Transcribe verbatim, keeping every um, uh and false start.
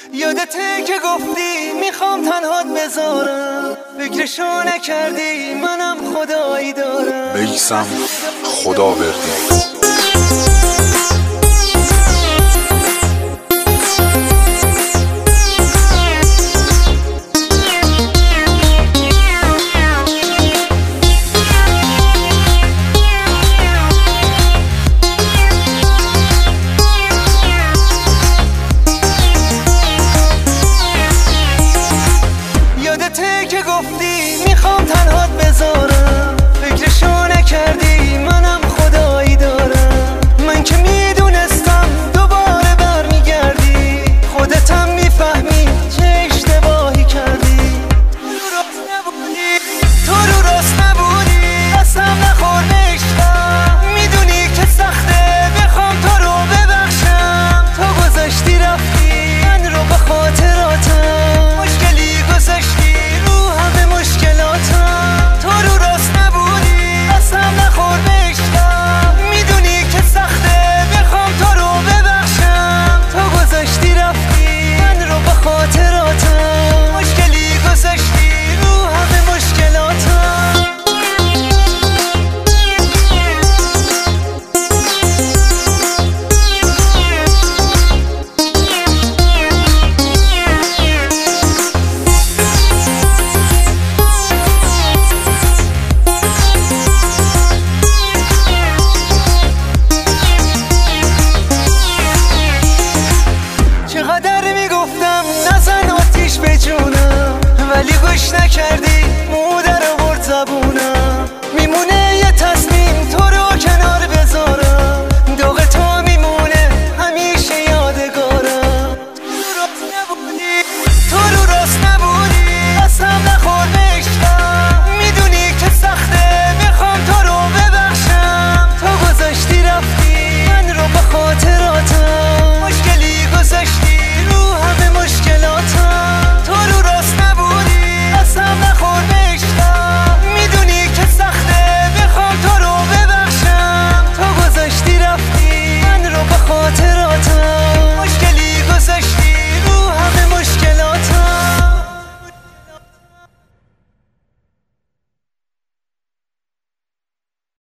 یادته که گفتی میخوام تنهات بذارم، فکرشو نکردی منم خدایی دارم. میسم خداوردی. که گفتی میخوام تنهات بذارم، فکرشو نکردی منم خدایی دارم. من که میدونستم دوباره برمیگردی، خودتم میفهمی چه اشتباهی کردی. تو رو راست نبودی، تو رو راست نبودی، قسم نخور به عشقم. میدونی که سخته بخوام تو رو ببخشم، تو گذاشتی رفتی من رو به خاطراتم، مشکلی گذاشتی ولی گوش نکردی.